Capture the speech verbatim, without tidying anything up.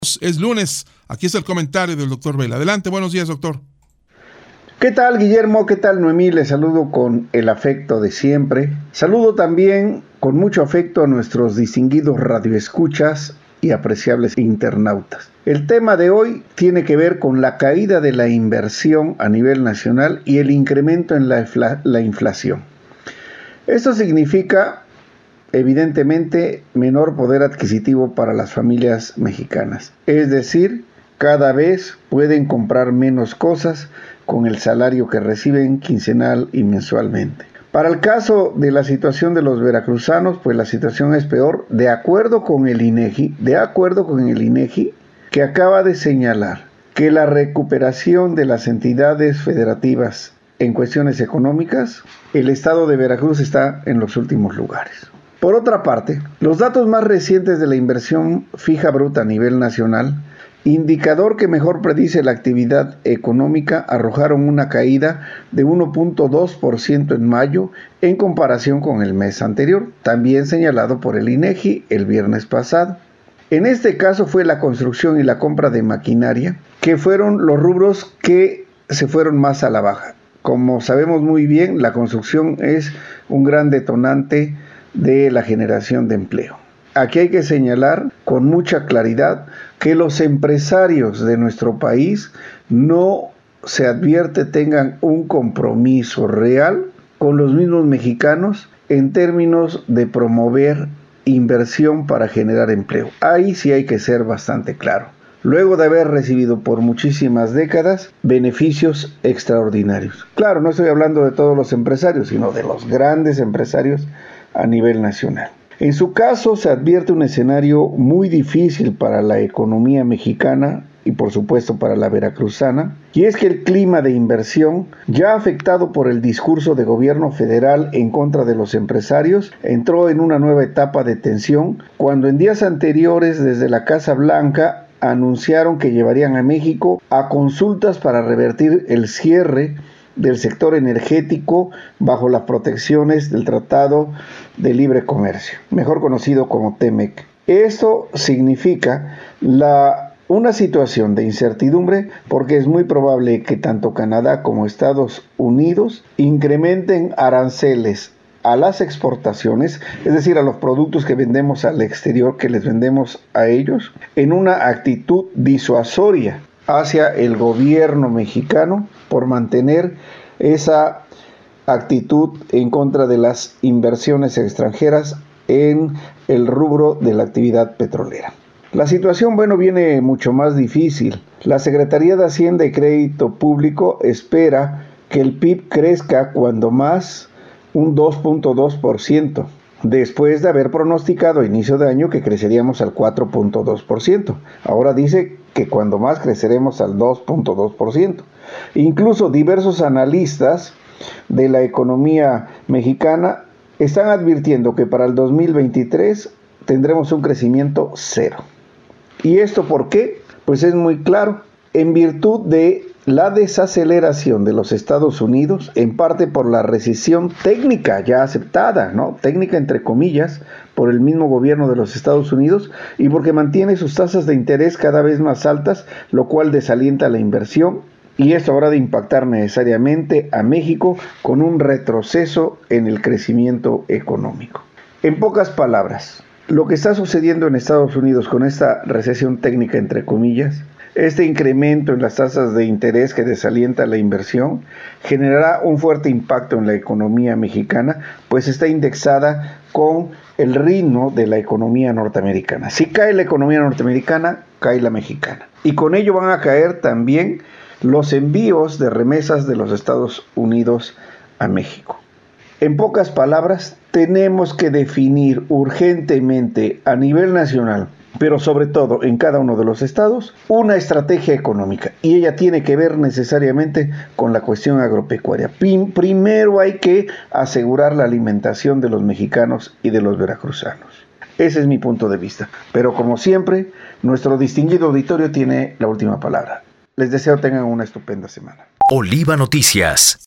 Es lunes, aquí está el comentario del doctor Vela. Adelante, buenos días, doctor. ¿Qué tal, Guillermo? ¿Qué tal, Noemí? Les saludo con el afecto de siempre. Saludo también con mucho afecto a nuestros distinguidos radioescuchas y apreciables internautas. El tema de hoy tiene que ver con la caída de la inversión a nivel nacional y el incremento en la, infla- la inflación. Esto significa, evidentemente, menor poder adquisitivo para las familias mexicanas. Es decir, cada vez pueden comprar menos cosas con el salario que reciben quincenal y mensualmente. Para el caso de la situación de los veracruzanos, pues la situación es peor, de acuerdo con el INEGI, de acuerdo con el INEGI, que acaba de señalar que la recuperación de las entidades federativas en cuestiones económicas, el estado de Veracruz está en los últimos lugares. Por otra parte, los datos más recientes de la inversión fija bruta a nivel nacional, indicador que mejor predice la actividad económica, arrojaron una caída de uno punto dos por ciento en mayo en comparación con el mes anterior, también señalado por el INEGI el viernes pasado. En este caso fue la construcción y la compra de maquinaria, que fueron los rubros que se fueron más a la baja. Como sabemos muy bien, la construcción es un gran detonante de la generación de empleo. Aquí hay que señalar con mucha claridad que los empresarios de nuestro país no se advierte tengan un compromiso real con los mismos mexicanos en términos de promover inversión para generar empleo. Ahí sí hay que ser bastante claro. Luego de haber recibido por muchísimas décadas beneficios extraordinarios. Claro, no estoy hablando de todos los empresarios, sino de los grandes empresarios a nivel nacional. En su caso, se advierte un escenario muy difícil para la economía mexicana y por supuesto para la veracruzana, y es que el clima de inversión, ya afectado por el discurso de gobierno federal en contra de los empresarios, entró en una nueva etapa de tensión cuando en días anteriores desde la Casa Blanca anunciaron que llevarían a México a consultas para revertir el cierre del sector energético bajo las protecciones del Tratado de Libre Comercio, mejor conocido como TEMEC. Esto significa la, una situación de incertidumbre porque es muy probable que tanto Canadá como Estados Unidos incrementen aranceles a las exportaciones, es decir, a los productos que vendemos al exterior, que les vendemos a ellos, en una actitud disuasoria hacia el gobierno mexicano por mantener esa actitud en contra de las inversiones extranjeras en el rubro de la actividad petrolera. La situación, bueno, viene mucho más difícil. La Secretaría de Hacienda y Crédito Público espera que el P I B crezca cuando más un dos punto dos por ciento, después de haber pronosticado a inicio de año que creceríamos al cuatro punto dos por ciento. Ahora dice que cuando más creceremos al dos punto dos por ciento. Incluso diversos analistas de la economía mexicana están advirtiendo que para el dos mil veintitrés tendremos un crecimiento cero. ¿Y esto por qué? Pues es muy claro, en virtud de la desaceleración de los Estados Unidos, en parte por la recesión técnica ya aceptada, ¿no? Técnica entre comillas, por el mismo gobierno de los Estados Unidos y porque mantiene sus tasas de interés cada vez más altas, lo cual desalienta la inversión y esto habrá de impactar necesariamente a México con un retroceso en el crecimiento económico. En pocas palabras, lo que está sucediendo en Estados Unidos con esta recesión técnica entre comillas, este incremento en las tasas de interés que desalienta la inversión generará un fuerte impacto en la economía mexicana, pues está indexada con el ritmo de la economía norteamericana. Si cae la economía norteamericana, cae la mexicana. Y con ello van a caer también los envíos de remesas de los Estados Unidos a México. En pocas palabras, tenemos que definir urgentemente a nivel nacional, pero sobre todo en cada uno de los estados, una estrategia económica. Y ella tiene que ver necesariamente con la cuestión agropecuaria. Prim- primero hay que asegurar la alimentación de los mexicanos y de los veracruzanos. Ese es mi punto de vista. Pero como siempre, nuestro distinguido auditorio tiene la última palabra. Les deseo tengan una estupenda semana. Oliva Noticias.